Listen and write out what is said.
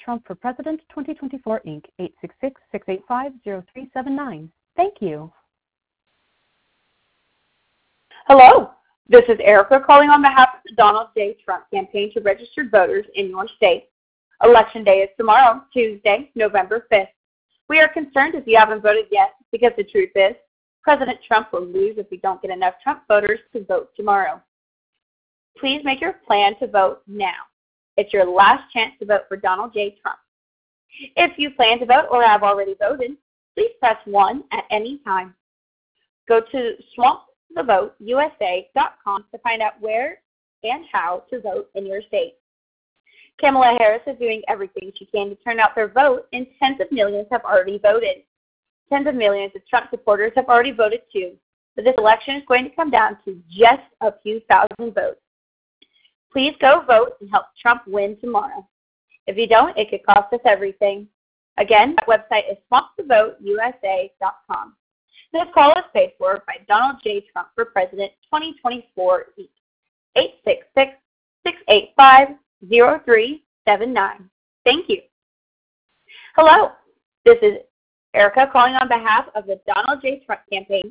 Trump for President 2024, Inc., 866-685-0379. Thank you. Hello, this is Erica calling on behalf of the Donald J. Trump campaign to registered voters in your state. Election day is tomorrow, Tuesday, November 5th. We are concerned if you haven't voted yet because the truth is, President Trump will lose if we don't get enough Trump voters to vote tomorrow. Please make your plan to vote now. It's your last chance to vote for Donald J. Trump. If you plan to vote or have already voted, please press 1 at any time. Go to swampthevoteusa.com to find out where and how to vote in your state. Kamala Harris is doing everything she can to turn out their vote, and tens of millions have already voted. Tens of millions of Trump supporters have already voted too, but this election is going to come down to just a few thousand votes. Please go vote and help Trump win tomorrow. If you don't, it could cost us everything. Again, that website is swampthevoteusa.com. This call is paid for by Donald J. Trump for President 2024, 866-685-0379. Thank you. Hello, this is Erica calling on behalf of the Donald J. Trump campaign